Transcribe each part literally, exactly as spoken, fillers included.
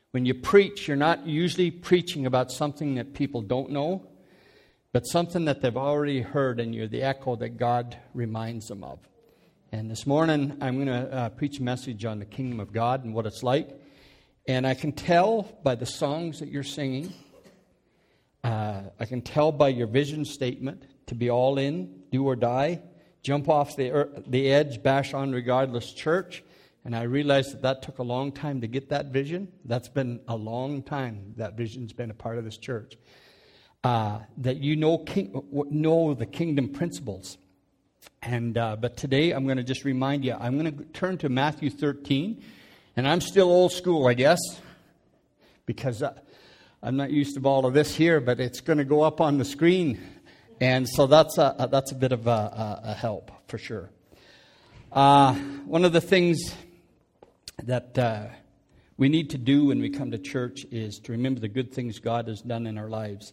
When you preach, you're not usually preaching about something that people don't know, but something that they've already heard, and you're the echo that God reminds them of. And this morning, I'm going to uh, preach a message on the kingdom of God and what it's like. And I can tell by the songs that you're singing, uh, I can tell by your vision statement to be all in, do or die, jump off the, er, the edge, bash on regardless church. And I realized that that took a long time to get that vision. That's been a long time that vision's been a part of this church. Uh, that you know king, know the kingdom principles. And uh, but today I'm going to just remind you, I'm going to turn to Matthew thirteen. And I'm still old school, I guess, because uh, I'm not used to all of this here, but it's going to go up on the screen. And so that's a, a, that's a bit of a, a help, for sure. Uh, one of the things that uh, we need to do when we come to church is to remember the good things God has done in our lives.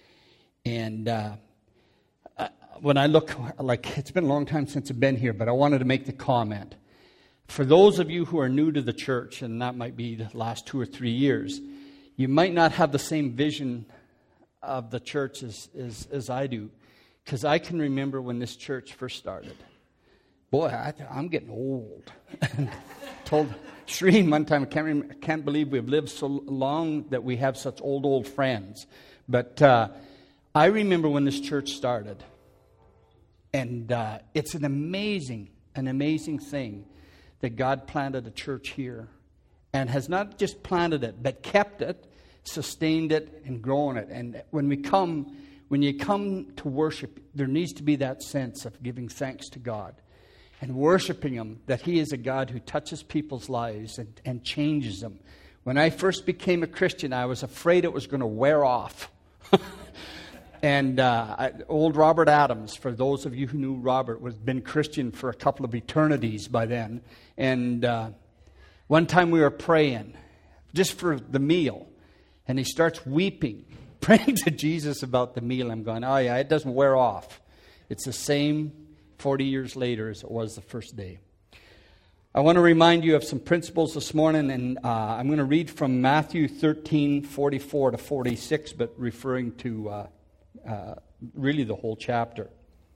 And uh, when I look, like, it's been a long time since I've been here, but I wanted to make the comment. For those of you who are new to the church, and that might be the last two or three years, you might not have the same vision of the church as, as, as I do. Because I can remember when this church first started. Boy, I, I'm getting old. Told Shreen one time, I can't, remember, I can't believe we've lived so long that we have such old, old friends. But uh, I remember when this church started. And uh, it's an amazing, an amazing thing that God planted a church here. And has not just planted it, but kept it, sustained it, and grown it. And when we come, when you come to worship, there needs to be that sense of giving thanks to God. And worshiping Him, that He is a God who touches people's lives and, and changes them. When I first became a Christian, I was afraid it was going to wear off. and uh, I, old Robert Adams, for those of you who knew Robert, was been Christian for a couple of eternities by then. And uh, one time we were praying, just for the meal, and he starts weeping, praying to Jesus about the meal. I'm going, oh yeah, it doesn't wear off. It's the same forty years later as it was the first day. I want to remind you of some principles this morning, and uh, I'm going to read from Matthew thirteen, forty-four to forty-six, but referring to uh, uh, really the whole chapter.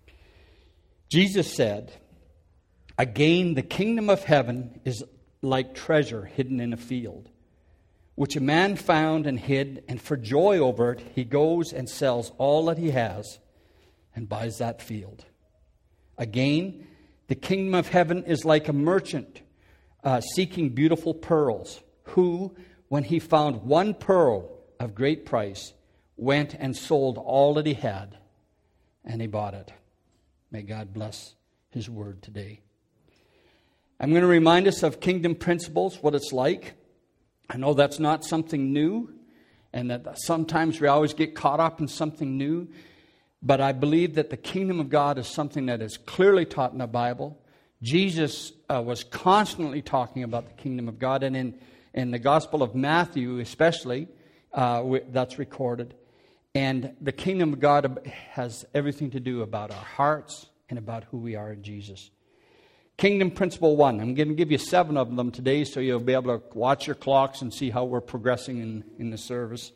Jesus said, "Again, the kingdom of heaven is like treasure hidden in a field, which a man found and hid, and for joy over it, he goes and sells all that he has and buys that field. Again, the kingdom of heaven is like a merchant uh, seeking beautiful pearls, who, when he found one pearl of great price, went and sold all that he had, and he bought it." May God bless His word today. I'm going to remind us of kingdom principles, what it's like. I know that's not something new, and that sometimes we always get caught up in something new. But I believe that the kingdom of God is something that is clearly taught in the Bible. Jesus uh, was constantly talking about the kingdom of God. And in, in the Gospel of Matthew especially, uh, that's recorded. And the kingdom of God has everything to do about our hearts and about who we are in Jesus. Kingdom principle one. I'm going to give you seven of them today so you'll be able to watch your clocks and see how we're progressing in, in the service.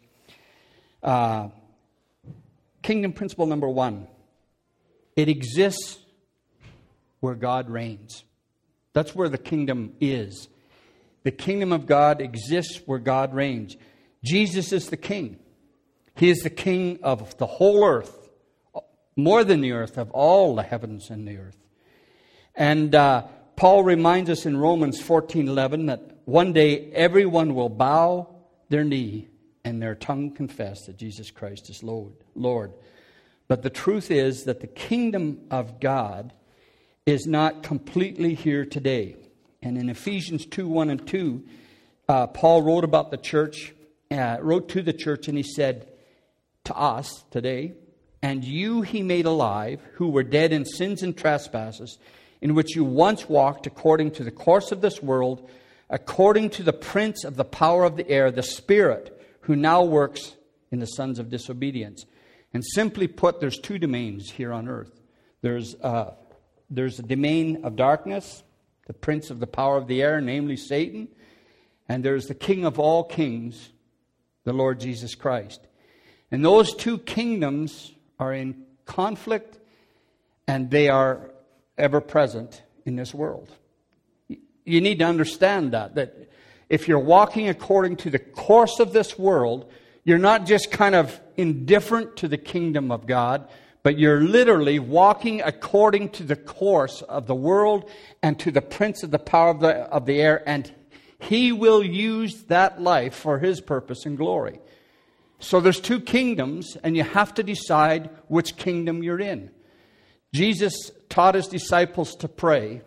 Uh Kingdom principle number one. It exists where God reigns. That's where the kingdom is. The kingdom of God exists where God reigns. Jesus is the king. He is the king of the whole earth, more than the earth, of all the heavens and the earth. And uh, Paul reminds us in Romans fourteen eleven that one day everyone will bow their knee and their tongue confess that Jesus Christ is Lord. Lord. But the truth is that the kingdom of God is not completely here today. And in Ephesians two, one and two, uh, Paul wrote about the church, uh, wrote to the church, and he said to us today, "And you He made alive, who were dead in sins and trespasses, in which you once walked according to the course of this world, according to the prince of the power of the air, the Spirit, who now works in the sons of disobedience." And simply put, there's two domains here on earth. There's uh, there's a domain of darkness, the prince of the power of the air, namely Satan. and there's the King of all kings, the Lord Jesus Christ. And those two kingdoms are in conflict, and they are ever present in this world. You need to understand that, that if you're walking according to the course of this world, you're not just kind of indifferent to the kingdom of God, but you're literally walking according to the course of the world and to the prince of the power of the, of the air, and he will use that life for his purpose and glory. So there's two kingdoms, and you have to decide which kingdom you're in. Jesus taught his disciples to pray,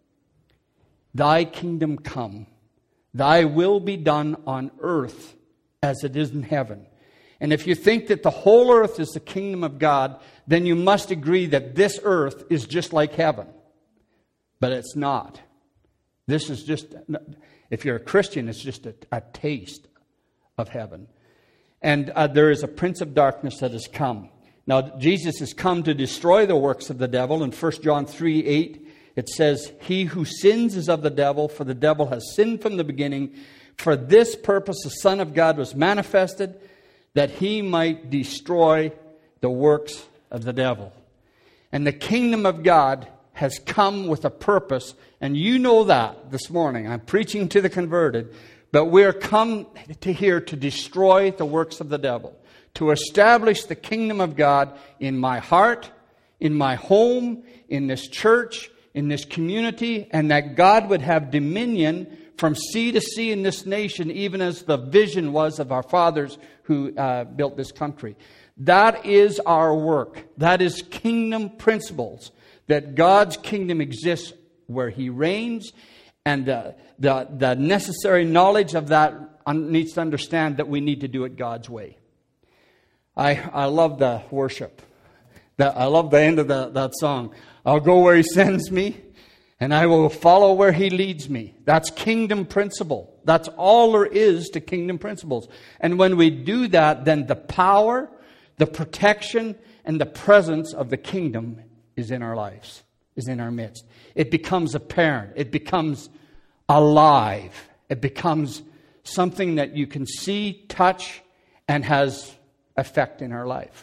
"Thy kingdom come, thy will be done on earth as it is in heaven." And if you think that the whole earth is the kingdom of God, then you must agree that this earth is just like heaven. But it's not. This is just, if you're a Christian, it's just a, a taste of heaven. And uh, there is a prince of darkness that has come. Now, Jesus has come to destroy the works of the devil. In First John three eight, it says, "He who sins is of the devil, for the devil has sinned from the beginning. For this purpose the Son of God was manifested, that he might destroy the works of the devil." And the kingdom of God has come with a purpose, and you know that this morning. I'm preaching to the converted, but we're come to here to destroy the works of the devil, to establish the kingdom of God in my heart, in my home, in this church, in this community, and that God would have dominion from sea to sea in this nation, even as the vision was of our fathers who uh, built this country. That is our work. That is kingdom principles, that God's kingdom exists where he reigns, and the, the, the necessary knowledge of that needs to understand that we need to do it God's way. I, I love the worship. The, I love the end of the, that song. "I'll go where he sends me, and I will follow where he leads me." That's kingdom principle. That's all there is to kingdom principles. And when we do that, then the power, the protection, and the presence of the kingdom is in our lives, is in our midst. It becomes apparent. It becomes alive. It becomes something that you can see, touch, and has effect in our life.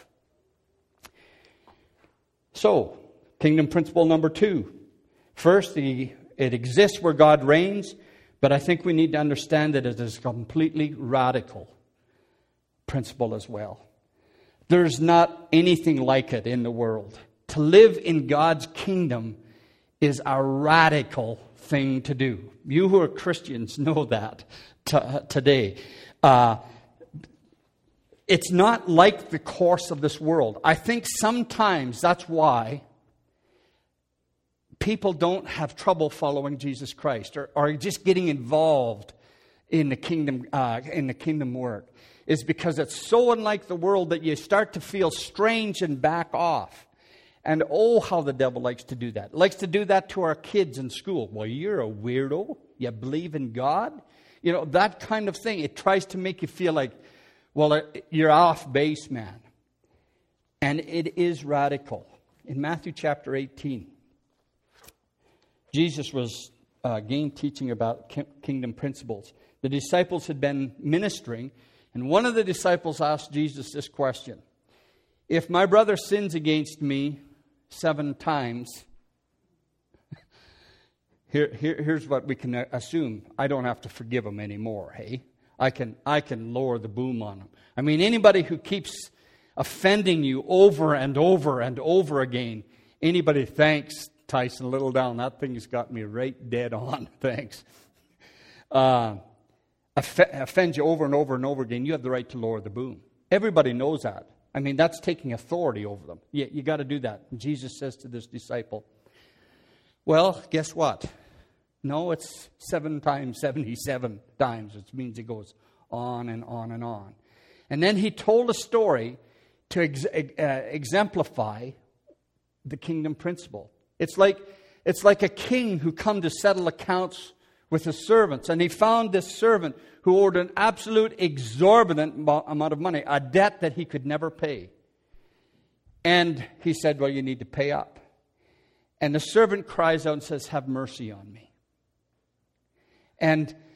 So, kingdom principle number two. First, the, it exists where God reigns, but I think we need to understand that it is a completely radical principle as well. There's not anything like it in the world. To live in God's kingdom is a radical thing to do. You who are Christians know that t- today. Uh, it's not like the course of this world. I think sometimes that's why people don't have trouble following Jesus Christ, or, or just getting involved in the kingdom uh, in the kingdom work, is because it's so unlike the world that you start to feel strange and back off. And oh, how the devil likes to do that. Likes to do that to our kids in school. Well, you're a weirdo. You believe in God? You know, that kind of thing. It tries to make you feel like, well, you're off base, man. And it is radical. In Matthew chapter eighteen, Jesus was uh, again teaching about kingdom principles. The disciples had been ministering, and one of the disciples asked Jesus this question: "If my brother sins against me seven times," here, here, here's what we can assume: I don't have to forgive him anymore, hey? I can, I can lower the boom on him. I mean, anybody who keeps offending you over and over and over again, anybody, thanks, Tyson, little down, that thing's got me right dead on, thanks. Uh, off- offend you over and over and over again, you have the right to lower the boom. Everybody knows that. I mean, that's taking authority over them. You, you got to do that. And Jesus says to this disciple, well, guess what? No, it's seven times seventy-seven times. It means it goes on and on and on. And then he told a story to ex- uh, exemplify the kingdom principle. It's like, it's like a king who come to settle accounts with his servants. And he found this servant who owed an absolute exorbitant amount of money, a debt that he could never pay. And he said, well, you need to pay up. And the servant cries out and says, have mercy on me. And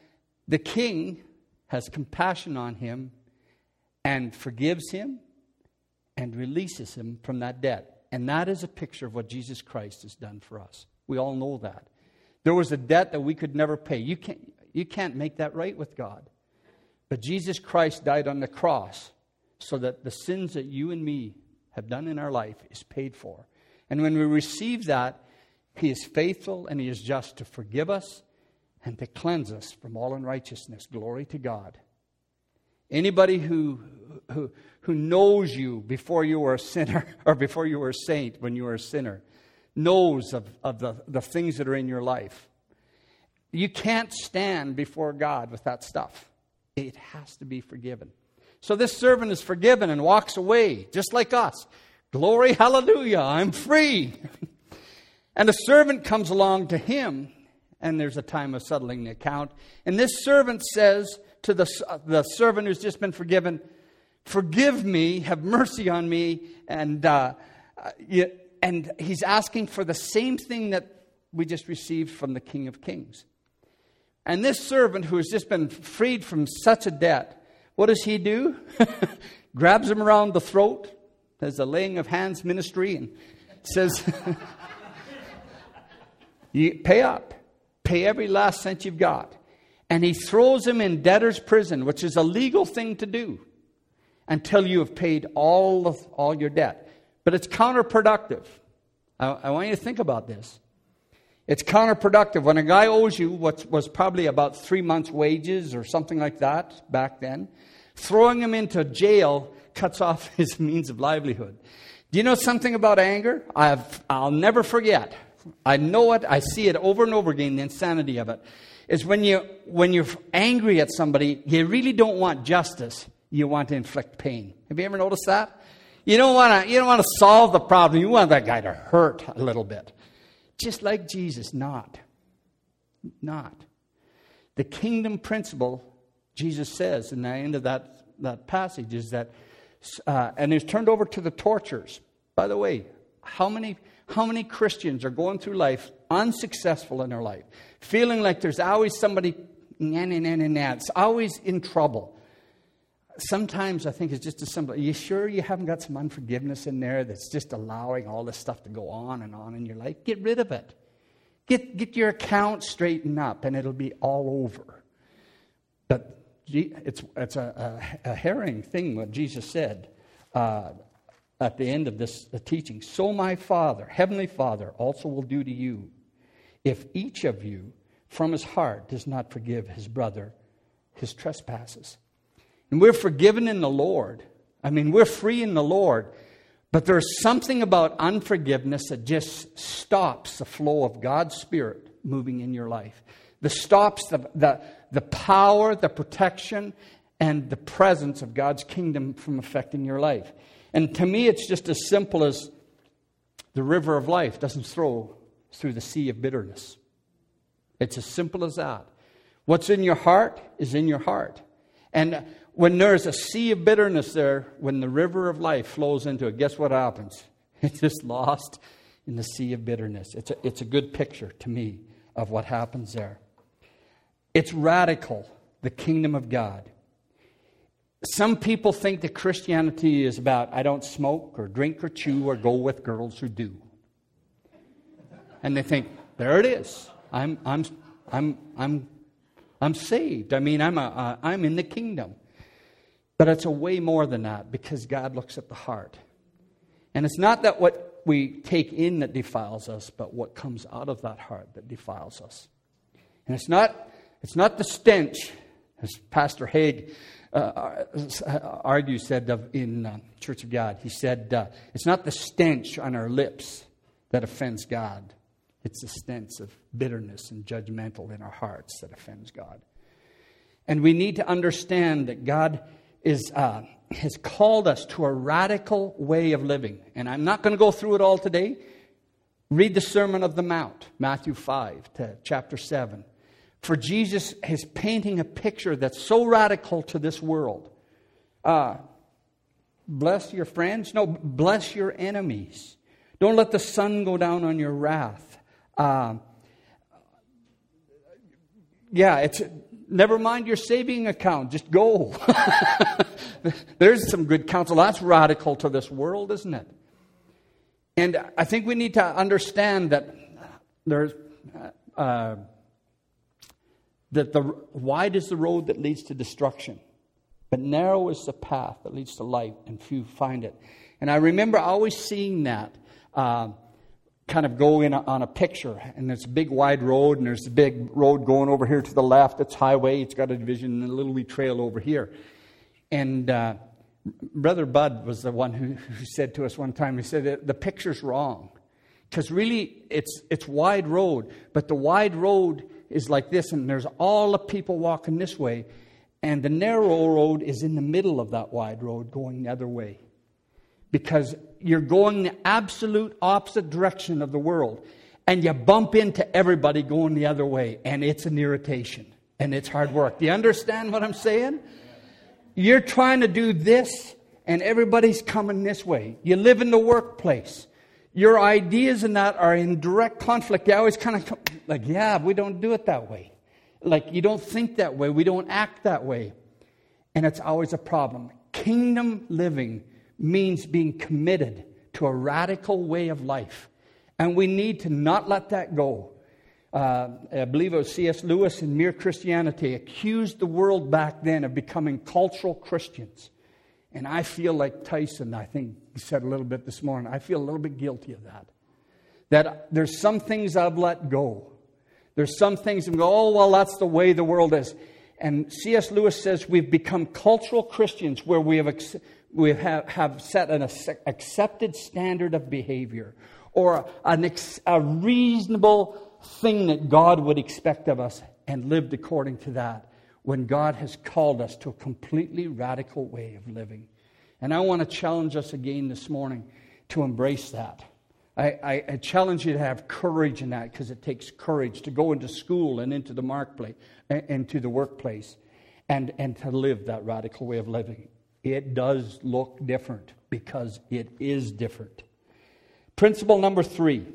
the king has compassion on him and forgives him and releases him from that debt. And that is a picture of what Jesus Christ has done for us. We all know that. There was a debt that we could never pay. You can't, you can't make that right with God. But Jesus Christ died on the cross so that the sins that you and me have done in our life is paid for. And when we receive that, He is faithful and He is just to forgive us and to cleanse us from all unrighteousness. Glory to God. Anybody who, who, who knows you before you were a sinner, or before you were a saint when you were a sinner, knows of, of the, the things that are in your life. You can't stand before God with that stuff. It has to be forgiven. So this servant is forgiven and walks away, just like us. Glory, hallelujah, I'm free. And the servant comes along to him, and there's a time of settling the account. And this servant says to the, the servant who's just been forgiven, forgive me, have mercy on me. And, uh, you, and he's asking for the same thing that we just received from the King of Kings. And this servant who has just been freed from such a debt, what does he do? Grabs him around the throat. There's a laying of hands ministry and says, you pay up. Pay every last cent you've got. And he throws him in debtor's prison, which is a legal thing to do, until you have paid all of, all your debt. But it's counterproductive. I, I want you to think about this. It's counterproductive. When a guy owes you what was probably about three months' wages or something like that back then, throwing him into jail cuts off his means of livelihood. Do you know something about anger? I've, I'll never forget. I know it. I see it over and over again, the insanity of it. Is when, you, when you're angry at somebody, you really don't want justice. You want to inflict pain. Have you ever noticed that? You don't want to, you don't want to solve the problem. You want that guy to hurt a little bit. Just like Jesus, not. Not. The kingdom principle, Jesus says in the end of that, that passage, is that, uh, and is turned over to the torturers. By the way, how many, how many Christians are going through life unsuccessful in their life, feeling like there's always somebody, nah, nah, nah, nah, nah, it's always in trouble? Sometimes I think it's just as simple. Are you sure you haven't got some unforgiveness in there that's just allowing all this stuff to go on and on in your life? Get rid of it. Get, get your account straightened up and it'll be all over. But it's, it's a, a, a herring thing what Jesus said uh, at the end of this the teaching. So my Father, Heavenly Father, also will do to you if each of you from his heart does not forgive his brother his trespasses. And we're forgiven in the Lord. I mean, we're free in the Lord. But there's something about unforgiveness that just stops the flow of God's Spirit moving in your life. That stops the, the, the power, the protection, and the presence of God's kingdom from affecting your life. And to me, it's just as simple as the river of life doesn't flow through the sea of bitterness. It's as simple as that. What's in your heart is in your heart. And when there's a sea of bitterness there, when the river of life flows into it, guess what happens? It's just lost in the sea of bitterness. It's a, it's a good picture to me of what happens there. It's radical, the kingdom of God. Some people think that Christianity is about, I don't smoke or drink or chew or go with girls who do. And they think, there it is. I'm, I'm, I'm, I'm, I'm saved. I mean, I'm, a, uh, I'm in the kingdom. But it's a way more than that, because God looks at the heart. And it's not that what we take in that defiles us, but what comes out of that heart that defiles us. And it's not, it's not the stench, as Pastor Haig uh, argues, said of, in uh, Church of God. He said, uh, it's not the stench on our lips that offends God. It's the stench of bitterness and judgmental in our hearts that offends God. And we need to understand that God is uh, has called us to a radical way of living. And I'm not going to go through it all today. Read the Sermon of the Mount, Matthew five to chapter seven. For Jesus is painting a picture that's so radical to this world. Uh, bless your friends. No, bless your enemies. Don't let the sun go down on your wrath. Uh, yeah, it's Never mind your saving account. Just go. There's some good counsel. That's radical to this world, isn't it? And I think we need to understand that there's uh, that the wide is the road that leads to destruction, but narrow is the path that leads to life, and few find it. And I remember always seeing that uh, kind of go in a, on a picture, and there's a big wide road, and there's a big road going over here to the left. It's highway. It's got a division and a little wee trail over here. And uh, Brother Bud was the one who, who said to us one time, he said, the picture's wrong. Because really, it's it's wide road, but the wide road is like this, and there's all the people walking this way, and the narrow road is in the middle of that wide road going the other way. Because you're going the absolute opposite direction of the world, and you bump into everybody going the other way, and it's an irritation, and it's hard work. Do you understand what I'm saying? You're trying to do this, and everybody's coming this way. You live in the workplace. Your ideas and that are in direct conflict. You always kind of come, like, yeah, we don't do it that way. Like, you don't think that way. We don't act that way. And it's always a problem. Kingdom living means being committed to a radical way of life. And we need to not let that go. Uh, I believe it was C S Lewis in Mere Christianity accused the world back then of becoming cultural Christians. And I feel like Tyson, I think he said a little bit this morning, I feel a little bit guilty of that. That there's some things I've let go. There's some things that go, oh, well, that's the way the world is. And C S Lewis says we've become cultural Christians where we have we have, have set an accepted standard of behavior or an ex, a reasonable thing that God would expect of us and lived according to that, when God has called us to a completely radical way of living. And I want to challenge us again this morning to embrace that. I, I, I challenge you to have courage in that, because it takes courage to go into school and into the marketplace, into the workplace, and, and to live that radical way of living. It does look different because it is different. Principle number three.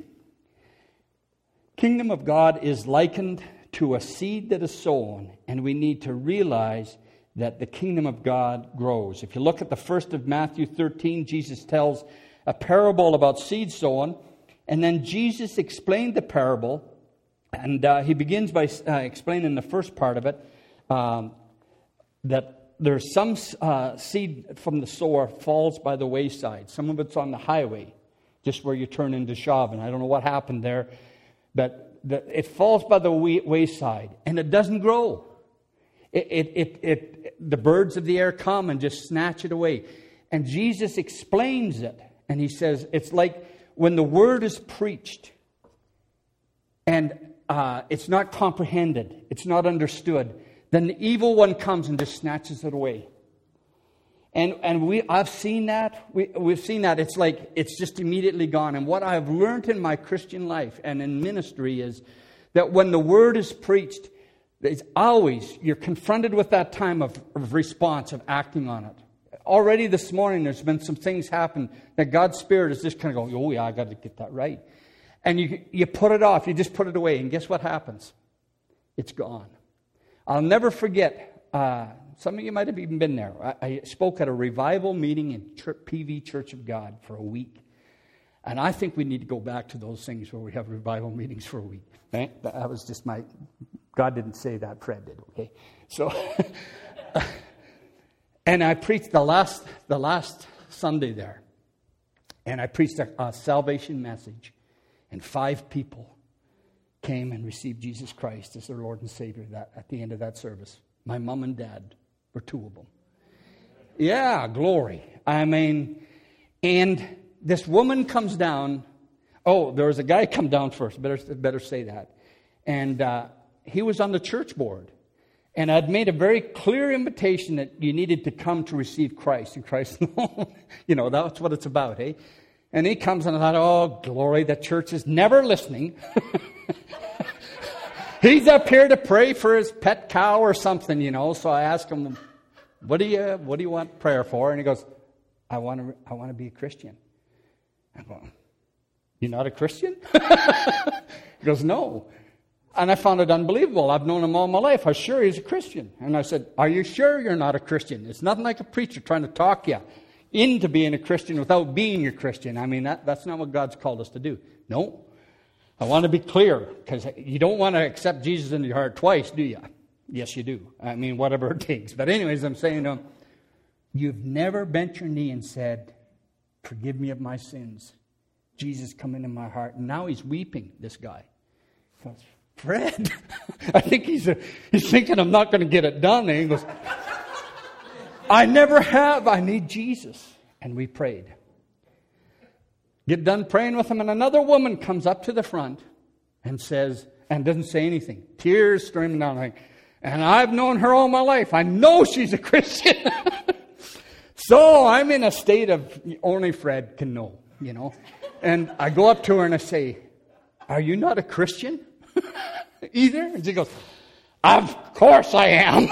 Kingdom of God is likened to a seed that is sown, and we need to realize that the kingdom of God grows. If you look at the first of Matthew thirteen, Jesus tells a parable about seed sown, and then Jesus explained the parable, and uh, he begins by uh, explaining the first part of it, um, that there's some uh, seed from the sower falls by the wayside. Some of it's on the highway, just where you turn into Chauvin. I don't know what happened there, but the, it falls by the way, wayside, and it doesn't grow. It, it, it, it, the birds of the air come and just snatch it away. And Jesus explains it, and he says, it's like when the word is preached, and uh, it's not comprehended, it's not understood, then the evil one comes and just snatches it away. And and we I've seen that. We, we've seen that. It's like it's just immediately gone. And what I've learned in my Christian life and in ministry is that when the word is preached, it's always, you're confronted with that time of, of response, of acting on it. Already this morning, there's been some things happen that God's Spirit is just kind of going, oh yeah, I got to get that right. And you you put it off. You just put it away. And guess what happens? It's gone. I'll never forget... Uh, Some of you might have even been there. I, I spoke at a revival meeting in P V Church of God for a week. And I think we need to go back to those things where we have revival meetings for a week. Right? That was just my... God didn't say that, Fred did, okay? So... and I preached the last the last Sunday there. And I preached a, a salvation message. And five people came and received Jesus Christ as their Lord and Savior that, at the end of that service. My mom and dad were two of them. Yeah, glory. I mean, and this woman comes down. Oh, there was a guy come down first. Better, better say that. And uh, he was on the church board. And I'd made a very clear invitation that you needed to come to receive Christ. And Christ, you know, that's what it's about, eh? And he comes and I thought, oh, glory, the church is never listening. He's up here to pray for his pet cow or something, you know. So I asked him, what do you what do you want prayer for? And he goes, I want to I want to be a Christian. I'm going, you're not a Christian? He goes, no. And I found it unbelievable. I've known him all my life. I'm sure he's a Christian. And I said, are you sure you're not a Christian? It's nothing like a preacher trying to talk you into being a Christian without being a Christian. I mean, that, that's not what God's called us to do. No. I want to be clear, because you don't want to accept Jesus into your heart twice, do you? Yes, you do. I mean, whatever it takes. But anyways, I'm saying to him, you've never bent your knee and said, forgive me of my sins. Jesus, come into my heart. And now he's weeping, this guy. He goes, Fred, I think he's a, he's thinking I'm not going to get it done. And he goes, I never have. I need Jesus. And we prayed. Get done praying with him, and another woman comes up to the front and says, and doesn't say anything. Tears streaming down. Like, and I've known her all my life. I know she's a Christian. So I'm in a state of only Fred can know, you know. And I go up to her and I say, are you not a Christian either? And she goes, of course I am.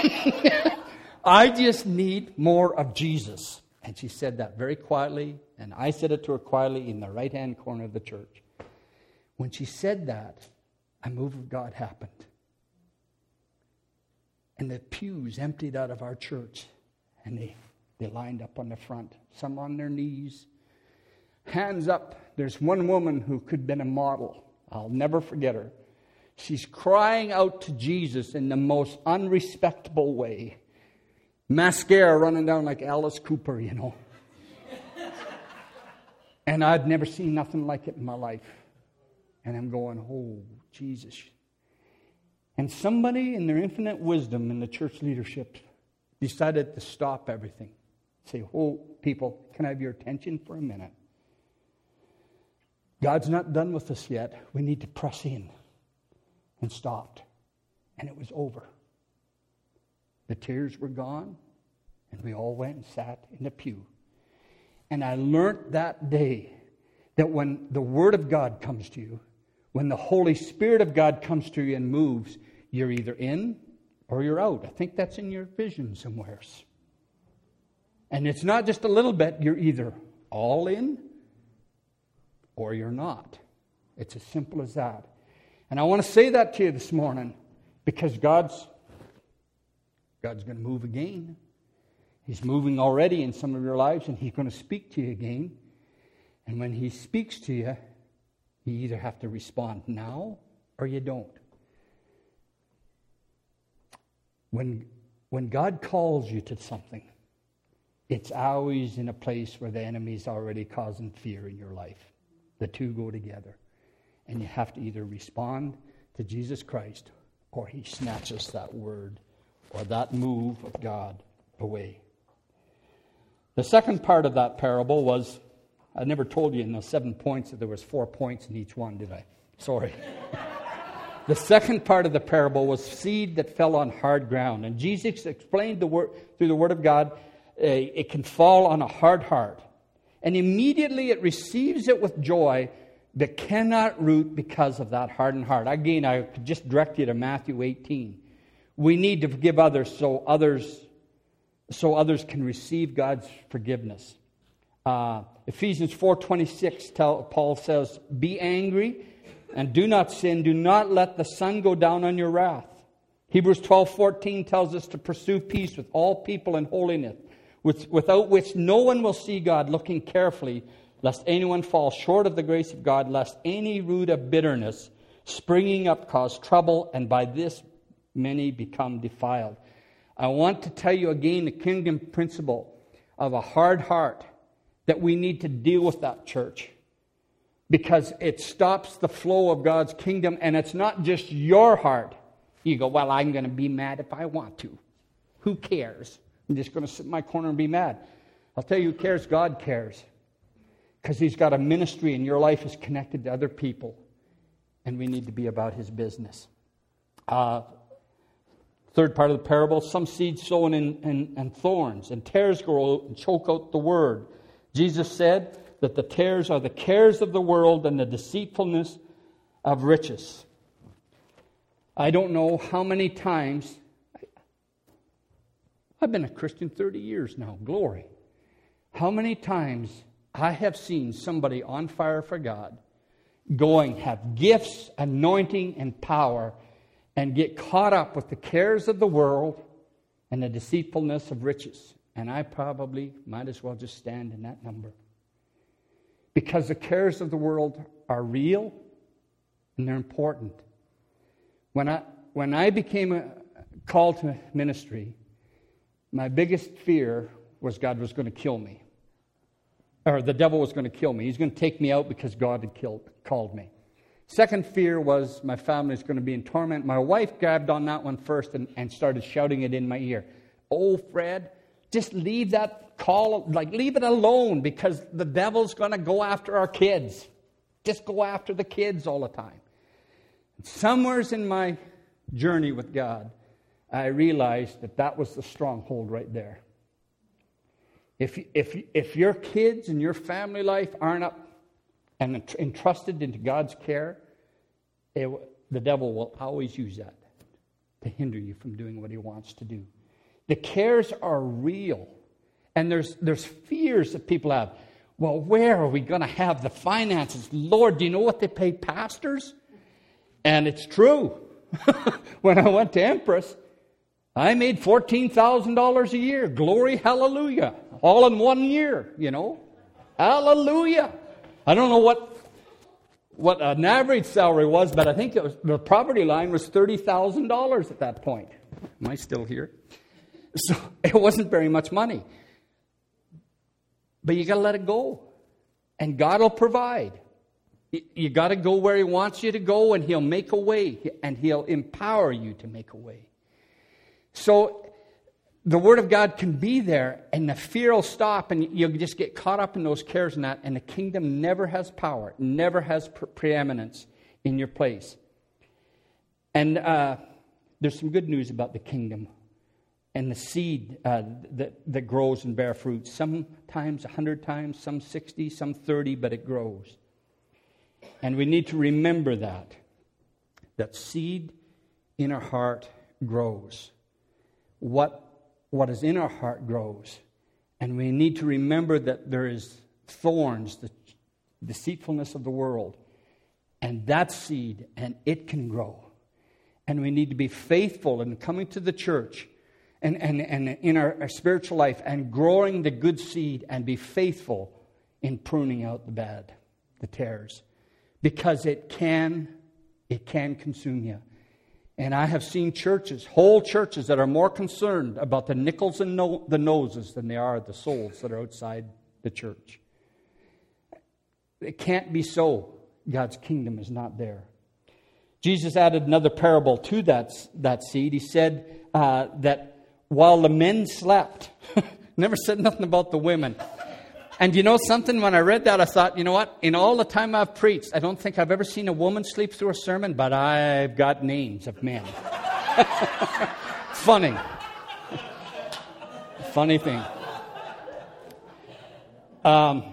I just need more of Jesus. And she said that very quietly, and I said it to her quietly in the right-hand corner of the church. When she said that, a move of God happened. And the pews emptied out of our church, and they, they lined up on the front, some on their knees, hands up. There's one woman who could have been a model. I'll never forget her. She's crying out to Jesus in the most unrespectable way. Mascara running down like Alice Cooper, you know. And I'd never seen nothing like it in my life. And I'm going, oh, Jesus. And somebody in their infinite wisdom in the church leadership decided to stop everything. Say, oh, people, can I have your attention for a minute? God's not done with us yet. We need to press in. And stopped. And it was over. The tears were gone, and we all went and sat in the pew. And I learned that day that when the Word of God comes to you, when the Holy Spirit of God comes to you and moves, you're either in or you're out. I think that's in your vision somewheres. And it's not just a little bit. You're either all in or you're not. It's as simple as that. And I want to say that to you this morning because God's God's going to move again. He's moving already in some of your lives, and He's going to speak to you again. And when He speaks to you, you either have to respond now or you don't. When, when God calls you to something, it's always in a place where the enemy's already causing fear in your life. The two go together. And you have to either respond to Jesus Christ or He snatches that word or that move of God away. The second part of that parable was, I never told you in those seven points that there was four points in each one, did I? Sorry. The second part of the parable was seed that fell on hard ground. And Jesus explained the word through the Word of God, uh, it can fall on a hard heart. And immediately it receives it with joy, but cannot root because of that hardened heart. Again, I could just direct you to Matthew eighteen. We need to forgive others so others so others can receive God's forgiveness. Uh, Ephesians four twenty-six, tell, Paul says, be angry and do not sin. Do not let the sun go down on your wrath. Hebrews twelve fourteen tells us to pursue peace with all people and holiness, with, without which no one will see God, looking carefully, lest anyone fall short of the grace of God, lest any root of bitterness springing up cause trouble, and by this many become defiled. I want to tell you again the kingdom principle of a hard heart, that we need to deal with that, church, because it stops the flow of God's kingdom, and it's not just your heart. You go, well, I'm going to be mad if I want to. Who cares? I'm just going to sit in my corner and be mad. I'll tell you who cares. God cares, because He's got a ministry, and your life is connected to other people, and we need to be about His business. Uh, Third part of the parable, some seeds sown in, in, in thorns, and tares grow and choke out the word. Jesus said that the tares are the cares of the world and the deceitfulness of riches. I don't know how many times, I've been a Christian thirty years now, glory. How many times I have seen somebody on fire for God, going, have gifts, anointing, and power, and get caught up with the cares of the world and the deceitfulness of riches. And I probably might as well just stand in that number. Because the cares of the world are real and they're important. When I when I became a called to ministry, my biggest fear was God was going to kill me. Or the devil was going to kill me. He's going to take me out because God had killed, called me. Second fear was my family is going to be in torment. My wife grabbed on that one first and, and started shouting it in my ear. Oh, Fred, just leave that call, like leave it alone, because the devil's going to go after our kids. Just go after the kids all the time. Somewheres in my journey with God, I realized that that was the stronghold right there. If if if your kids and your family life aren't up and entrusted into God's care, it, the devil will always use that to hinder you from doing what he wants to do. The cares are real, and there's there's fears that people have. Well, where are we going to have the finances? Lord, do you know what they pay pastors? And it's true. When I went to Empress, I made fourteen thousand dollars a year. Glory, hallelujah. All in one year, you know. Hallelujah. I don't know what what an average salary was, but I think it was, the poverty line was thirty thousand dollars at that point. Am I still here? So it wasn't very much money. But you got to let it go. And God will provide. You got to go where he wants you to go, and he'll make a way, and he'll empower you to make a way. So the Word of God can be there, and the fear will stop, and you'll just get caught up in those cares and that, and the kingdom never has power, never has pre- preeminence in your place. And uh, there's some good news about the kingdom and the seed uh, that, that grows and bear fruit. Sometimes a hundred times, some sixty, some thirty, but it grows. And we need to remember that, that seed in our heart grows. What, what is in our heart grows. And we need to remember that there is thorns, the deceitfulness of the world. And that seed, and it can grow. And we need to be faithful in coming to the church and, and, and in our, our spiritual life and growing the good seed, and be faithful in pruning out the bad, the tares. Because it can, it can consume you. And I have seen churches, whole churches, that are more concerned about the nickels and no, the noses than they are the souls that are outside the church. It can't be so. God's kingdom is not there. Jesus added another parable to that, that seed. He said uh, that while the men slept, never said nothing about the women. And you know something? When I read that, I thought, you know what? In all the time I've preached, I don't think I've ever seen a woman sleep through a sermon, but I've got names of men. Funny. Funny thing. Um,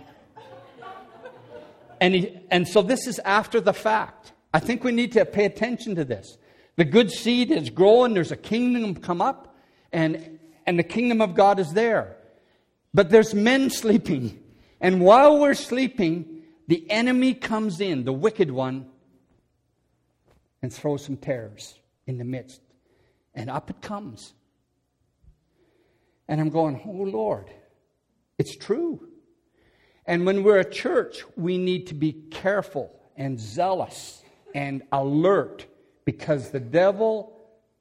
and, he, and so this is after the fact. I think we need to pay attention to this. The good seed is growing. There's a kingdom come up, and, and the kingdom of God is there. But there's men sleeping. And while we're sleeping, the enemy comes in, the wicked one, and throws some tares in the midst. And up it comes. And I'm going, oh Lord, it's true. And when we're a church, we need to be careful and zealous and alert, because the devil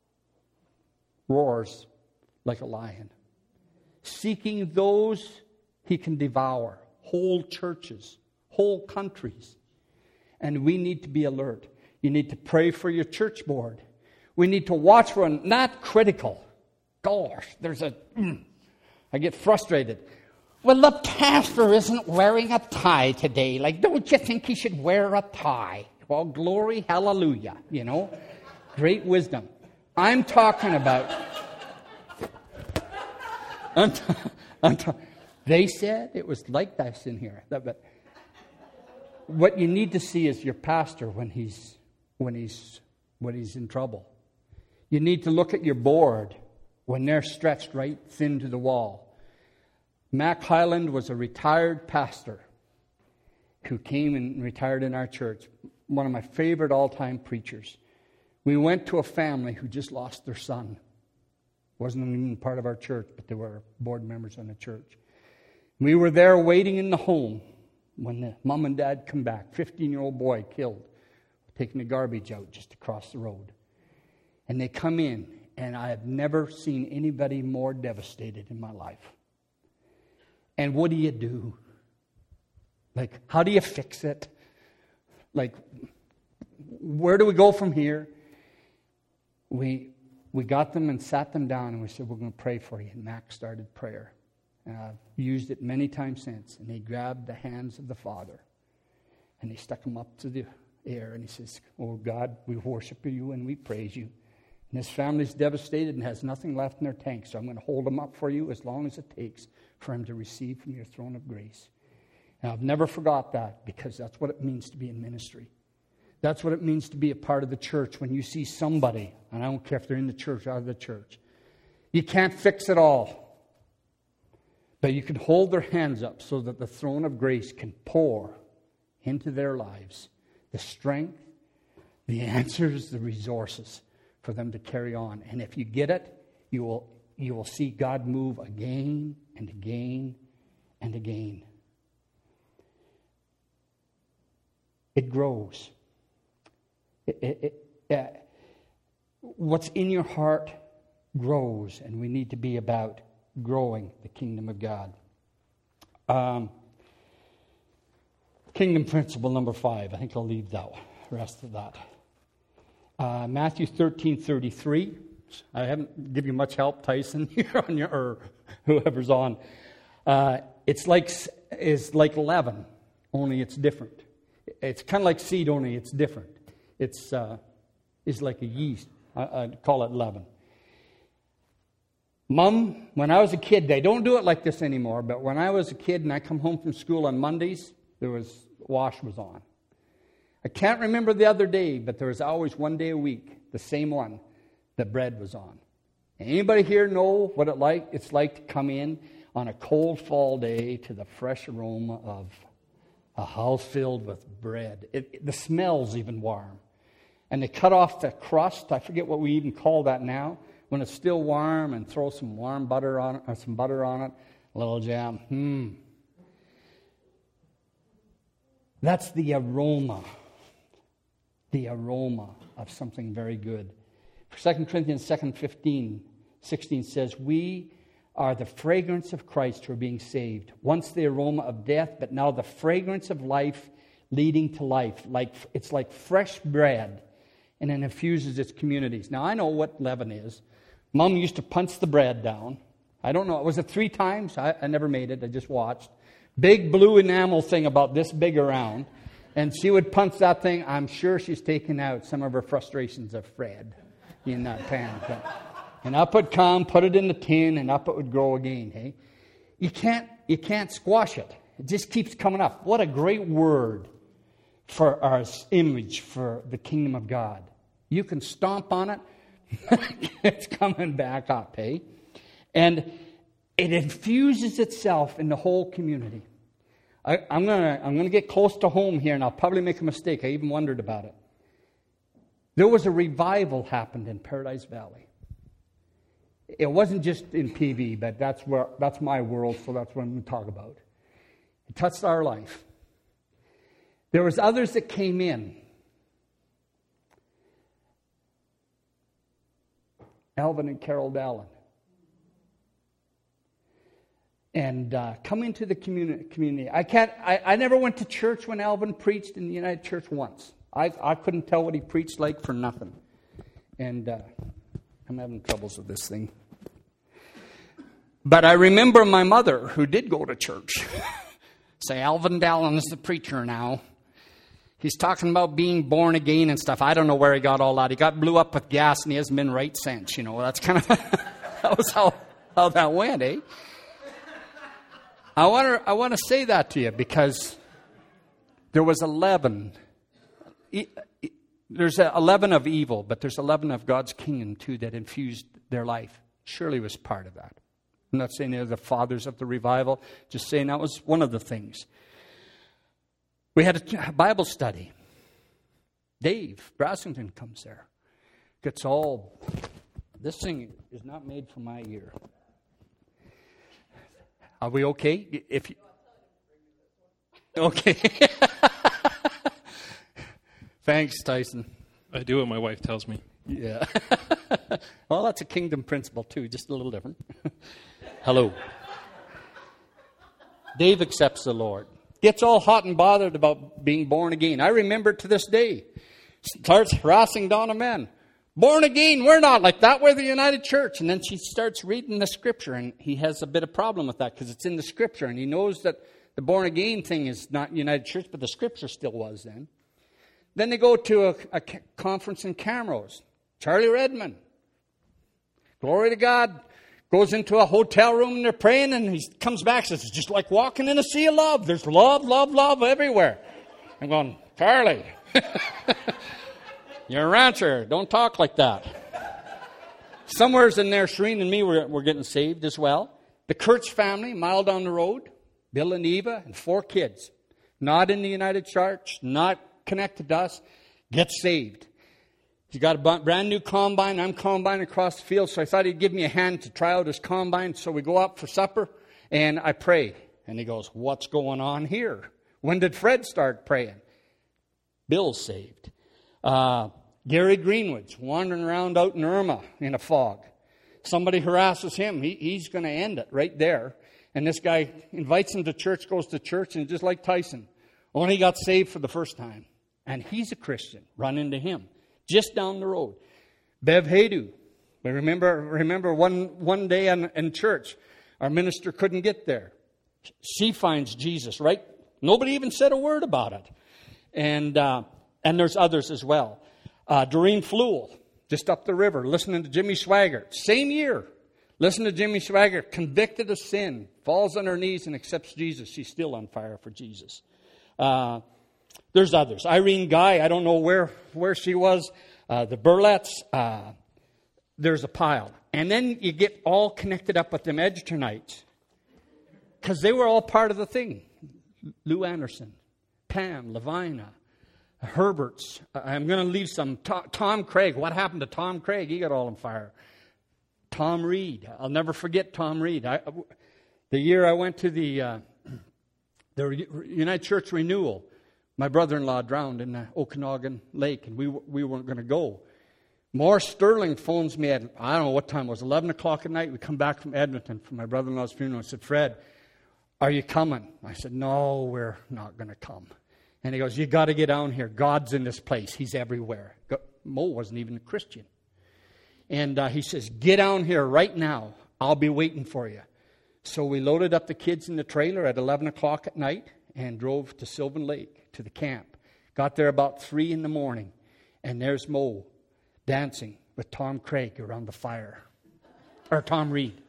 roars like a lion, seeking those he can devour, whole churches, whole countries. And we need to be alert. You need to pray for your church board. We need to watch for, not critical. Gosh, there's a, mm, I get frustrated. Well, the pastor isn't wearing a tie today. Like, don't you think he should wear a tie? Well, glory, hallelujah, you know. Great wisdom. I'm talking about... I'm t- I'm t- they said it was like this in here. But what you need to see is your pastor when he's when he's when he's in trouble. You need to look at your board when they're stretched right thin to the wall. Mac Highland was a retired pastor, who came and retired in our church, one of my favorite all-time preachers. We went to a family who just lost their son. Wasn't even part of our church, but they were board members in the church. We were there waiting in the home when the mom and dad come back. fifteen-year-old boy killed, taking the garbage out just across the road. And they come in, and I have never seen anybody more devastated in my life. And what do you do? Like, how do you fix it? Like, where do we go from here? We we got them and sat them down, and we said, we're going to pray for you. And Mac started prayer. And I've used it many times since. And he grabbed the hands of the Father, and he stuck them up to the air, and he says, oh, God, we worship you and we praise you. And his family's devastated and has nothing left in their tank, so I'm going to hold them up for you as long as it takes for him to receive from your throne of grace. And I've never forgot that, because that's what it means to be in ministry. That's what it means to be a part of the church. When you see somebody, and I don't care if they're in the church or out of the church, you can't fix it all. But you can hold their hands up so that the throne of grace can pour into their lives the strength, the answers, the resources for them to carry on. And if you get it, you will, you will see God move again and again and again. It grows. It, it, it, uh, what's in your heart grows, and we need to be about growing the kingdom of God. Um, kingdom principle number five. I think I'll leave that the rest of that. Uh, Matthew thirteen thirty-three. I haven't given you much help, Tyson, here on your, or whoever's on. Uh, it's like is like leaven, only it's different. It's kind of like seed, only it's different. It's uh, it's like a yeast. I, I call it leaven. Mom, when I was a kid, they don't do it like this anymore, but when I was a kid and I come home from school on Mondays, there was wash was on. I can't remember the other day, but there was always one day a week, the same one, the bread was on. Anybody here know what it like? It's like to come in on a cold fall day to the fresh aroma of a house filled with bread. It, it, the smell's even warm. And they cut off the crust. I forget what we even call that now. When it's still warm, and throw some warm butter on it, or some butter on it, a little jam. Hmm. That's the aroma. The aroma of something very good. Second Corinthians two fifteen, sixteen says, we are the fragrance of Christ who are being saved. Once the aroma of death, but now the fragrance of life leading to life. Like it's like fresh bread, and it infuses its communities. Now, I know what leaven is. Mom used to punch the bread down. I don't know. Was it three times? I, I never made it. I just watched. Big blue enamel thing about this big around. And she would punch that thing. I'm sure she's taken out some of her frustrations of Fred in that pan. And up it would come, put it in the tin, and up it would grow again. Hey, you can't you can't squash it. It just keeps coming up. What a great word for our image for the kingdom of God. You can stomp on it. It's coming back up, hey? And it infuses itself in the whole community. I, I'm gonna I'm gonna get close to home here, and I'll probably make a mistake. I even wondered about it. There was a revival happened in Paradise Valley. It wasn't just in P V, but that's where that's my world, so that's what I'm going to talk about. It touched our life. There was others that came in. Alvin and Carol Dallin. And uh, come into the communi- community. I can't. I, I never went to church when Alvin preached in the United Church once. I I couldn't tell what he preached like for nothing. And uh, I'm having troubles with this thing. But I remember my mother, who did go to church, say, Alvin Dallin is the preacher now. He's talking about being born again and stuff. I don't know where he got all that. He got blew up with gas and he hasn't been right since. You know, that's kind of that was how, how that went, eh? I want to I want to say that to you because there was a leaven. There's a leaven of evil, but there's a leaven of God's kingdom too that infused their life. Shirley was part of that. I'm not saying they're the fathers of the revival, just saying that was one of the things. We had a Bible study. Dave Brassington comes there. Gets all, this thing is not made for my ear. Are we okay? If you, okay. Thanks, Tyson. I do what my wife tells me. Yeah. Well, that's a kingdom principle, too, just a little different. Hello. Dave accepts the Lord. Gets all hot and bothered about being born again. I remember to this day. Starts harassing Donna men. Born again, we're not like that. We're the United Church. And then she starts reading the Scripture, and he has a bit of problem with that because it's in the Scripture, and he knows that the born again thing is not United Church, but the Scripture still was then. Then they go to a, a conference in Camrose. Charlie Redmond. Glory to God. Goes into a hotel room and they're praying, and he comes back and says, it's just like walking in a sea of love. There's love, love, love everywhere. I'm going, Charlie, you're a rancher. Don't talk like that. Somewhere's in there, Shereen and me were, were getting saved as well. The Kurtz family, a mile down the road, Bill and Eva, and four kids. Not in the United Church, not connected to us, get saved. He's got a brand new combine. I'm combining across the field, so I thought he'd give me a hand to try out his combine. So we go up for supper, and I pray. And he goes, what's going on here? When did Fred start praying? Bill's saved. Uh, Gary Greenwood's wandering around out in Irma in a fog. Somebody harasses him. He, he's going to end it right there. And this guy invites him to church, goes to church, and just like Tyson, only got saved for the first time. And he's a Christian. Run into him. Just down the road. Bev Haydu. We remember remember one, one day in, in church, our minister couldn't get there. She finds Jesus, right? Nobody even said a word about it. And uh, and there's others as well. Uh, Doreen Flewell, just up the river, listening to Jimmy Swaggart. Same year. Listen to Jimmy Swaggart, convicted of sin, falls on her knees and accepts Jesus. She's still on fire for Jesus. Uh There's others. Irene Guy, I don't know where, where she was. Uh, the Burletts, uh, there's a pile. And then you get all connected up with them Edgertonites. Because they were all part of the thing. Lou Anderson, Pam, Lavina, Herberts. I'm going to leave some. Tom, Tom Craig. What happened to Tom Craig? He got all on fire. Tom Reed. I'll never forget Tom Reed. I, the year I went to the, uh, the United Church Renewal, my brother-in-law drowned in the Okanagan Lake, and we we weren't going to go. Morris Sterling phones me at, I don't know what time it was, eleven o'clock at night. We come back from Edmonton from my brother-in-law's funeral. I said, Fred, are you coming? I said, no, we're not going to come. And he goes, you got to get down here. God's in this place. He's everywhere. Mo wasn't even a Christian. And uh, he says, get down here right now. I'll be waiting for you. So we loaded up the kids in the trailer at eleven o'clock at night and drove to Sylvan Lake, to the camp. Got there about three in the morning, and there's Mo dancing with Tom Craig around the fire. Or Tom Reed.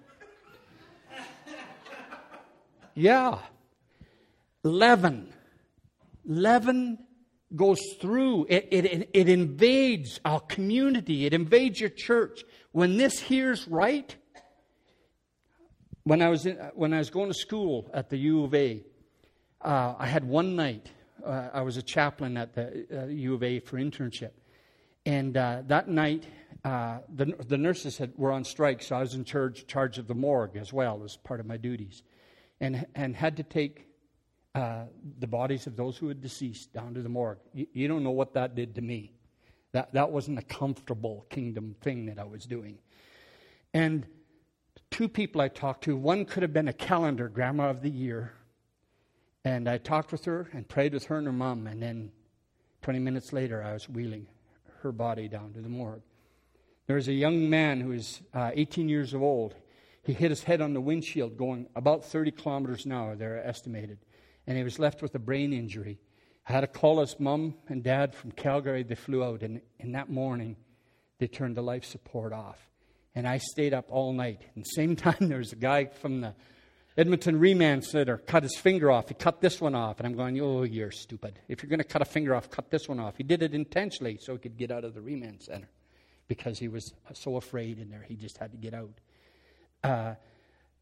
Yeah. Leaven. Leaven goes through. It, it, it invades our community. It invades your church. When this here's right, when I was in, when I was going to school at the U of A, uh, I had one night. Uh, I was a chaplain at the uh, U of A for internship, and uh, that night uh, the the nurses had, were on strike, so I was in charge charge of the morgue as well as part of my duties, and and had to take uh, the bodies of those who had deceased down to the morgue. You, you don't know what that did to me. That that wasn't a comfortable kingdom thing that I was doing, and two people I talked to. One could have been a calendar grandma of the year. And I talked with her and prayed with her and her mom. And then twenty minutes later, I was wheeling her body down to the morgue. There was a young man who was uh, eighteen years old. He hit his head on the windshield going about thirty kilometers an hour, they're estimated. And he was left with a brain injury. I had to call his mom and dad from Calgary. They flew out. And in that morning, they turned the life support off. And I stayed up all night. And same time, there was a guy from the Edmonton Remand Center cut his finger off. He cut this one off. And I'm going, oh, you're stupid. If you're going to cut a finger off, cut this one off. He did it intentionally so he could get out of the Remand Center because he was so afraid in there. He just had to get out. Uh,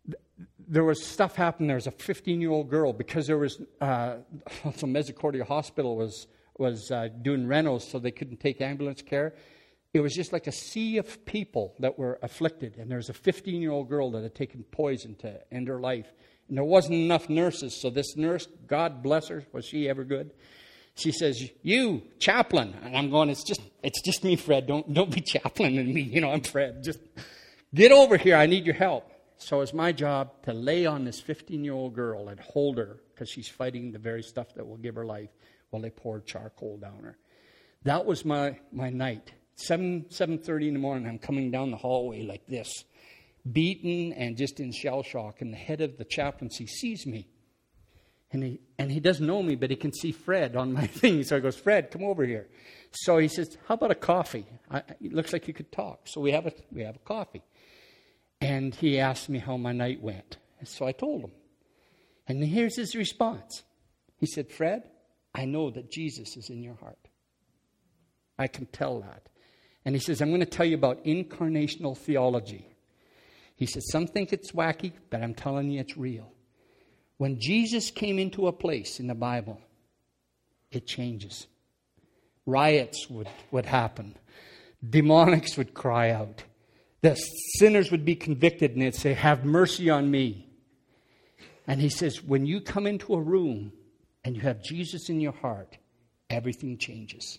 there was stuff happening. There was a fifteen-year-old girl, because there was, uh, so Misericordia Hospital was, was uh, doing renos so they couldn't take ambulance care. It was just like a sea of people that were afflicted. And there was a fifteen-year-old girl that had taken poison to end her life. And there wasn't enough nurses. So this nurse, God bless her, was she ever good? She says, "You, chaplain." And I'm going, it's just it's just me, Fred. Don't don't be chaplain and me. You know, I'm Fred. Just get over here. I need your help. So it's my job to lay on this fifteen-year-old girl and hold her, because she's fighting the very stuff that will give her life, while they poured charcoal down her. That was my, my night. seven, seven thirty in the morning, I'm coming down the hallway like this, beaten and just in shell shock. And the head of the chaplaincy sees me. And he and he doesn't know me, but he can see Fred on my thing. So he goes, "Fred, come over here." So he says, "How about a coffee? I, it looks like you could talk." So we have a we have a coffee. And he asked me how my night went. And so I told him. And here's his response. He said, "Fred, I know that Jesus is in your heart. I can tell that." And he says, "I'm going to tell you about incarnational theology." He says, "Some think it's wacky, but I'm telling you it's real. When Jesus came into a place in the Bible, it changes. Riots would, would happen. Demonics would cry out. The sinners would be convicted and they'd say, 'Have mercy on me.' And he says, when you come into a room and you have Jesus in your heart, everything changes.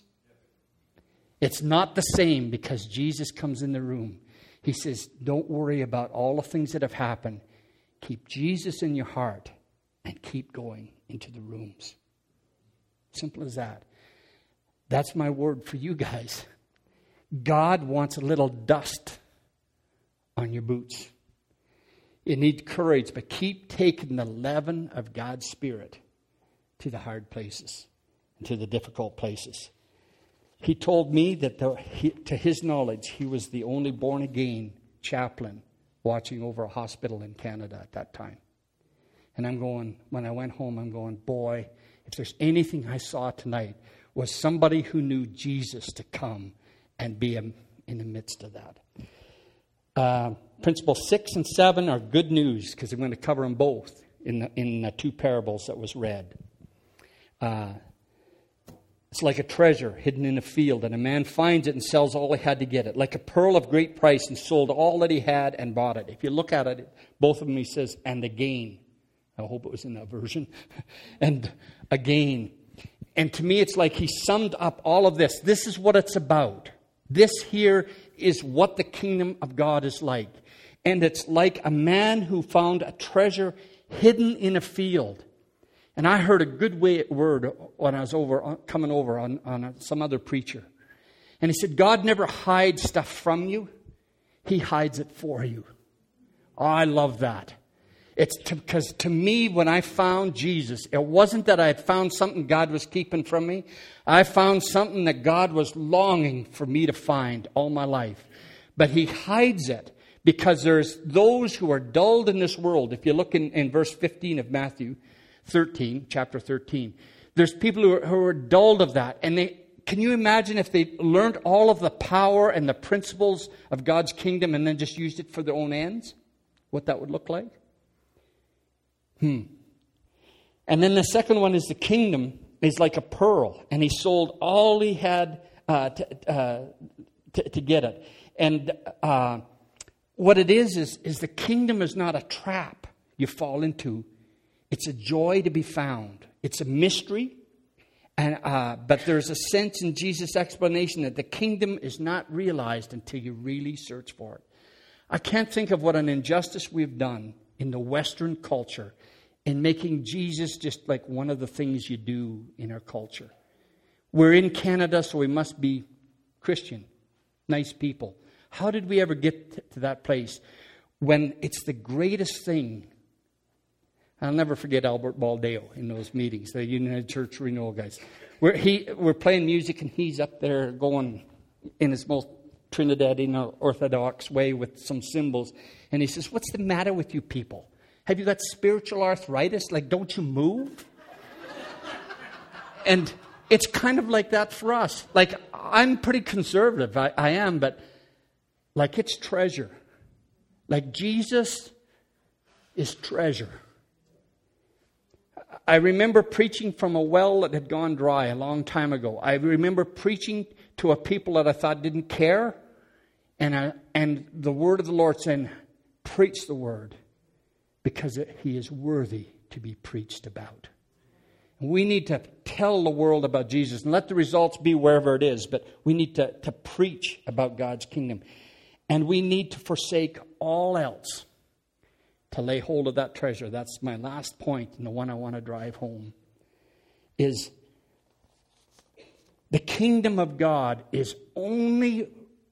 It's not the same because Jesus comes in the room. He says, don't worry about all the things that have happened. Keep Jesus in your heart and keep going into the rooms." Simple as that. That's my word for you guys. God wants a little dust on your boots. You need courage, but keep taking the leaven of God's Spirit to the hard places and to the difficult places. He told me that the, he, to his knowledge, he was the only born-again chaplain watching over a hospital in Canada at that time. And I'm going, when I went home, I'm going, boy, if there's anything I saw tonight, was somebody who knew Jesus to come and be in the midst of that. Uh, principle six and seven are good news, because I'm going to cover them both in the, in the two parables that was read. Uh, it's like a treasure hidden in a field, and a man finds it and sells all he had to get it. Like a pearl of great price, and sold all that he had and bought it. If you look at it, both of them he says, and the gain. I hope it was in that version. And a gain. And to me, it's like he summed up all of this. This is what it's about. This here is what the kingdom of God is like. And it's like a man who found a treasure hidden in a field. And I heard a good way word when I was over coming over on, on some other preacher. And he said, God never hides stuff from you. He hides it for you. Oh, I love that. It's because to, to me, when I found Jesus, it wasn't that I had found something God was keeping from me. I found something that God was longing for me to find all my life. But He hides it because there's those who are dulled in this world. If you look in, in verse fifteen of Matthew thirteen, chapter thirteen, there's people who are, who are dulled of that. And they, can you imagine if they learned all of the power and the principles of God's kingdom and then just used it for their own ends? What that would look like? Hmm. And then the second one is the kingdom is like a pearl, and he sold all he had uh, to, uh, to, to get it. And uh, what it is, is is the kingdom is not a trap you fall into. It's a joy to be found. It's a mystery, and uh, but there's a sense in Jesus' explanation that the kingdom is not realized until you really search for it. I can't think of what an injustice we've done in the Western culture in making Jesus just like one of the things you do in our culture. We're in Canada, so we must be Christian, nice people. How did we ever get to that place when it's the greatest thing? I'll never forget Albert Baldeo in those meetings, the United Church Renewal guys. We're, he, we're playing music and he's up there going in his most Trinidadian Orthodox way with some symbols. And he says, what's the matter with you people? Have you got spiritual arthritis? Like, don't you move? And it's kind of like that for us. Like, I'm pretty conservative. I, I am, but like it's treasure. Like Jesus is treasure. I remember preaching from a well that had gone dry a long time ago. I remember preaching to a people that I thought didn't care. And I, and the word of the Lord saying, preach the word, because it, he is worthy to be preached about. We need to tell the world about Jesus and let the results be wherever it is. But we need to, to preach about God's kingdom. And we need to forsake all else to lay hold of that treasure. That's my last point, and the one I want to drive home, is the kingdom of God is only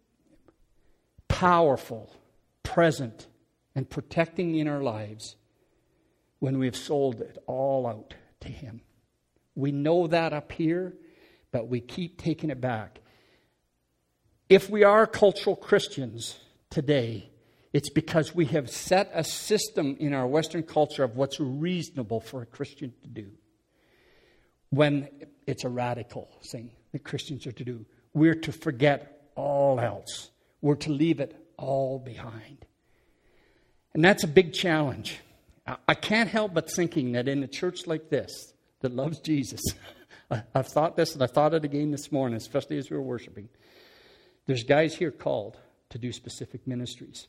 powerful, present, and protecting in our lives when we've sold it all out to Him. We know that up here, but we keep taking it back. If we are cultural Christians today, it's because we have set a system in our Western culture of what's reasonable for a Christian to do. When it's a radical thing that Christians are to do. We're to forget all else. We're to leave it all behind. And that's a big challenge. I can't help but thinking that in a church like this, that loves Jesus, I've thought this and I thought it again this morning, especially as we were worshiping. There's guys here called to do specific ministries.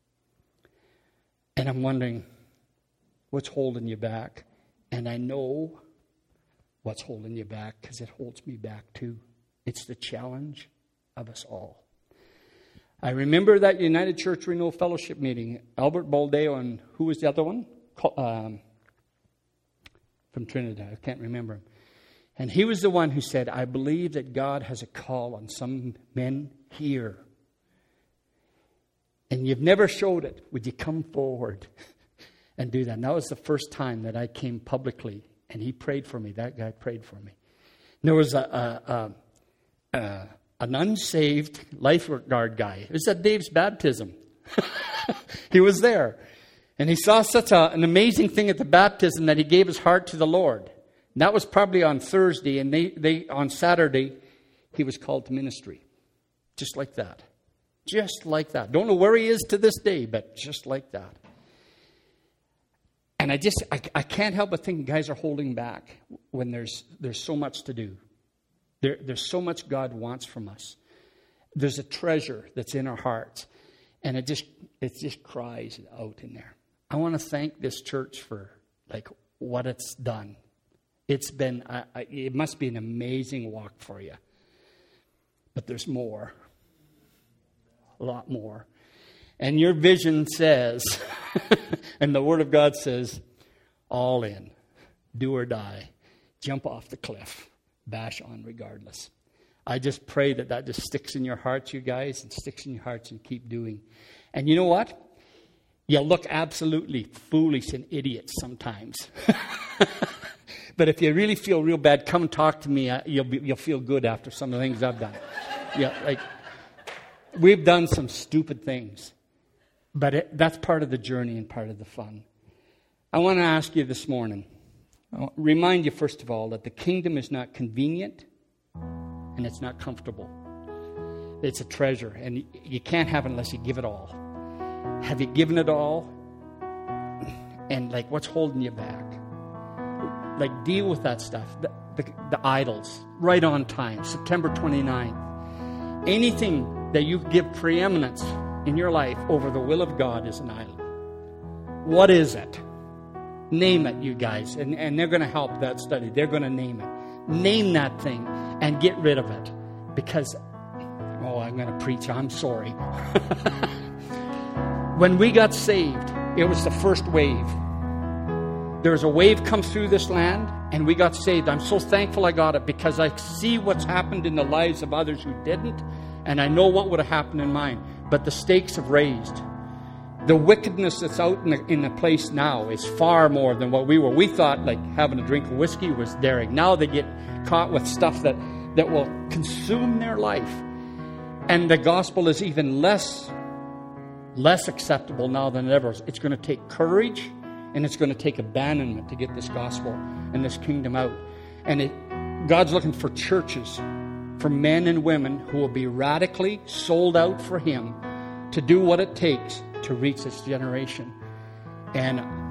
And I'm wondering, what's holding you back? And I know what's holding you back, because it holds me back too. It's the challenge of us all. I remember that United Church Renewal Fellowship meeting, Albert Baldeo and who was the other one? Um, from Trinidad, I can't remember him. And he was the one who said, I believe that God has a call on some men here. And you've never showed it. Would you come forward and do that? And that was the first time that I came publicly, and he prayed for me. That guy prayed for me. And there was a, a, a, a an unsaved lifeguard guy. It was at Dave's baptism. He was there. And he saw such a, an amazing thing at the baptism that he gave his heart to the Lord. And that was probably on Thursday. And they, they on Saturday, he was called to ministry. Just like that. Just like that. Don't know where he is to this day, but just like that. And I just, I, I can't help but think guys are holding back when there's there's so much to do. There, there's so much God wants from us. There's a treasure that's in our hearts. And it just it just cries out in there. I want to thank this church for like what it's done. It's been, I, I, it must be an amazing walk for you. But there's more. A lot more. And your vision says, and the Word of God says, all in, do or die, jump off the cliff, bash on regardless. I just pray that that just sticks in your hearts, you guys, and sticks in your hearts and keep doing. And you know what? You'll look absolutely foolish and idiots sometimes. But if you really feel real bad, come and talk to me. You'll be, you'll feel good after some of the things I've done. Yeah, like we've done some stupid things, but it, that's part of the journey and part of the fun. I want to ask you this morning, I'll remind you first of all that the kingdom is not convenient and it's not comfortable. It's a treasure, and you can't have it unless you give it all. Have you given it all? And like, what's holding you back? Like, deal with that stuff. The, the, the idols, right on time, September twenty-ninth. Anything that you give preeminence in your life over the will of God is an idol. What is it? Name it, you guys. And, and they're going to help that study. They're going to name it. Name that thing and get rid of it. Because, oh, I'm going to preach. I'm sorry. When we got saved, it was the first wave. There was a wave come through this land, and we got saved. I'm so thankful I got it, because I see what's happened in the lives of others who didn't, and I know what would have happened in mine. But the stakes have raised. The wickedness that's out in the, in the place now is far more than what we were. We thought like having a drink of whiskey was daring. Now they get caught with stuff that, that will consume their life. And the gospel is even less, less acceptable now than ever. It's going to take courage. And it's going to take abandonment to get this gospel and this kingdom out. And it, God's looking for churches, for men and women who will be radically sold out for Him to do what it takes to reach this generation. And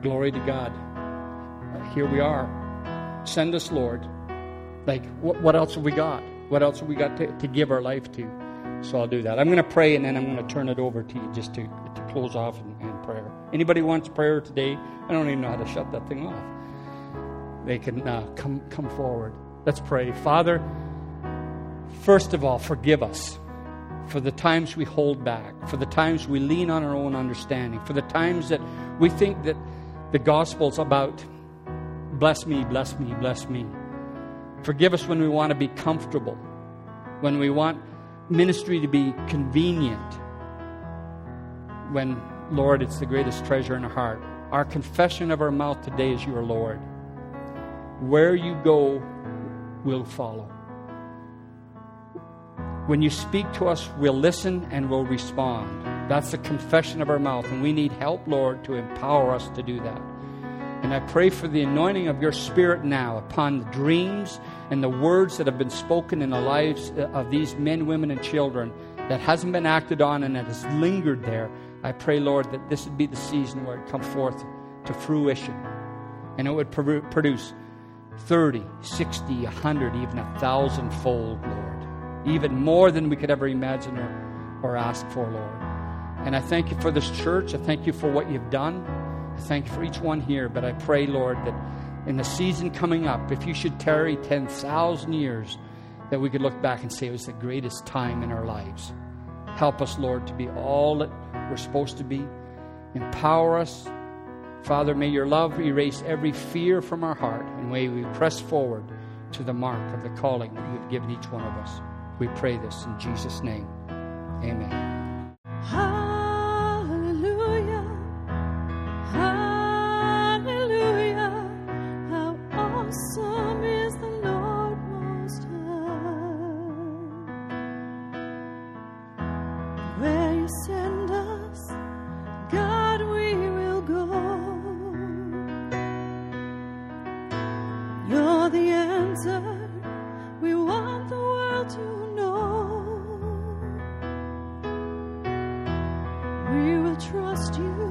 glory to God. Here we are. Send us, Lord. Like, what, what else have we got? What else have we got to, to give our life to? So I'll do that. I'm going to pray, and then I'm going to turn it over to you just to, to close off in, in prayer. Anybody wants prayer today? I don't even know how to shut that thing off. They can uh, come come forward. Let's pray. Father, first of all, forgive us for the times we hold back, for the times we lean on our own understanding, for the times that we think that the gospel's about bless me, bless me, bless me. Forgive us when we want to be comfortable, when we want ministry to be convenient, when, Lord, it's the greatest treasure in our heart. Our confession of our mouth today is you are Lord. Where you go, we'll follow. When you speak to us, we'll listen and we'll respond. That's the confession of our mouth, and we need help, Lord, to empower us to do that. And I pray for the anointing of your Spirit now upon the dreams and the words that have been spoken in the lives of these men, women, and children that hasn't been acted on and that has lingered there. I pray, Lord, that this would be the season where it come forth to fruition. And it would produce thirty, sixty, a hundred, even a thousand fold, Lord. Even more than we could ever imagine or, or ask for, Lord. And I thank you for this church. I thank you for what you've done. I thank you for each one here. But I pray, Lord, that in the season coming up, if you should tarry ten thousand years, that we could look back and say it was the greatest time in our lives. Help us, Lord, to be all that we're supposed to be. Empower us. Father, may your love erase every fear from our heart, and may we press forward to the mark of the calling that you've given each one of us. We pray this in Jesus' name. Amen. Hallelujah. Hallelujah. How awesome is the Lord Most High. Where you send us, God, we will go. You're the answer we want the world to know. We will trust you.